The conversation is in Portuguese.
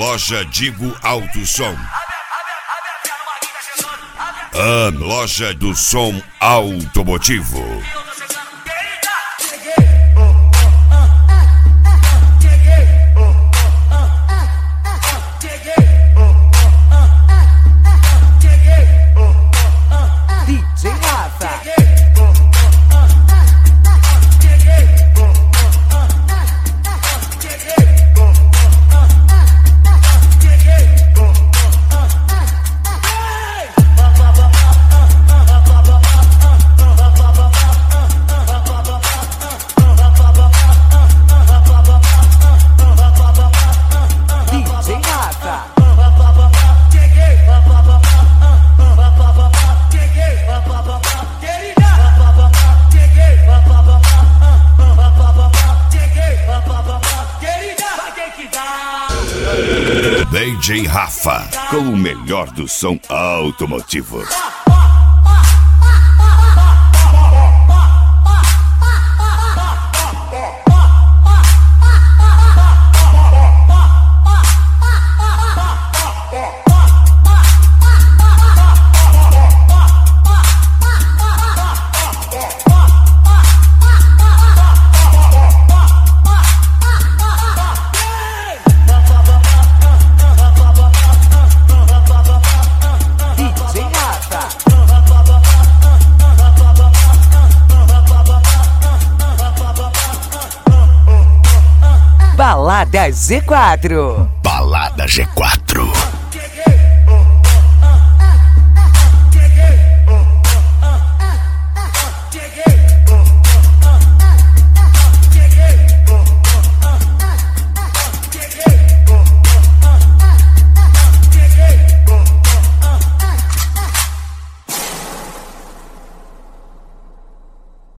Loja Digo Alto Som. A loja do som automotivo. DJ Rafa. DJ Rafa, com o melhor do som automotivo. Balada G4. Balada G4.